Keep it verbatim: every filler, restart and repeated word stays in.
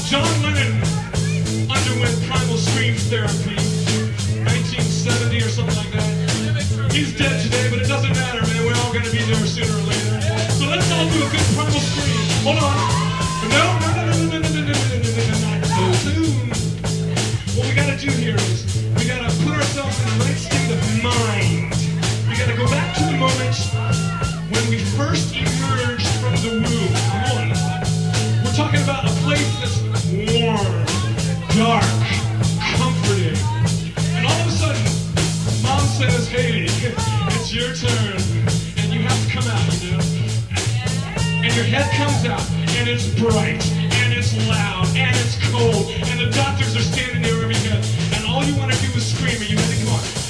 John Lennon underwent primal scream therapy, nineteen seventy or something like that. He's dead today, but it doesn't matter, man. We're all gonna be there sooner or later. So let's all do a good primal scream. Hold on. No, no, no, no, no, no, no, no, no, no, no, no, not so soon. What we gotta do here is we gotta put ourselves in the right state of mind. We gotta go back to the moment when we first emerged from the womb. Come on. We're talking about a place that's warm, dark, comforting. And all of a sudden, Mom says, hey, it's your turn. And you have to come out, you know. And your head comes out, and it's bright, and it's loud, and it's cold. And the doctors are standing there over your head. And all you want to do is scream. Are you ready? Come on.